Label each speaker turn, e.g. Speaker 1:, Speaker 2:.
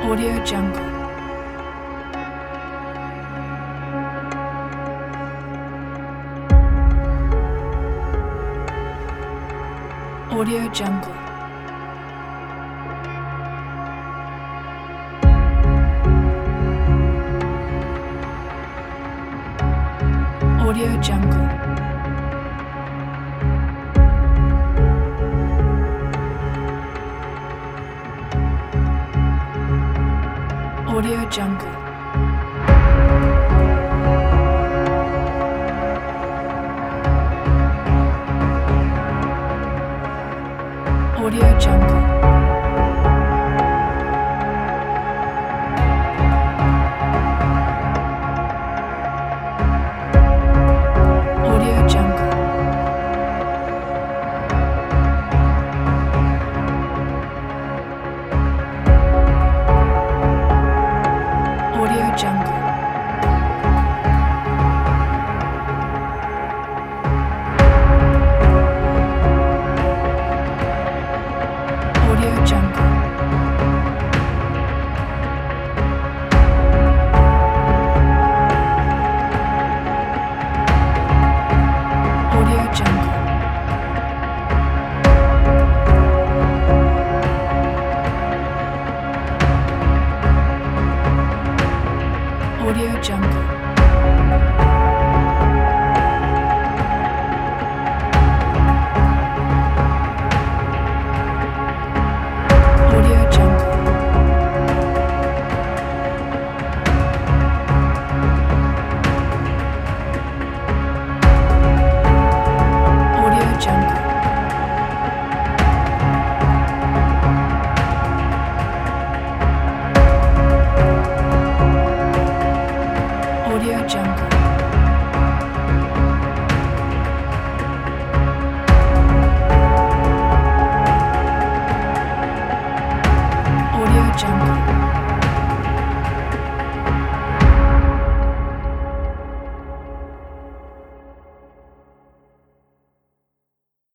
Speaker 1: Audio Jungle. Audio Jungle. Audio Jungle. Audio Jungle. Audio Jungle. Audio Jungle. Audio Jungle. Audio Jungle. Audio Jungle. Audio Jungle. Audio Jungle. Audio Jungle. Audio Jungle.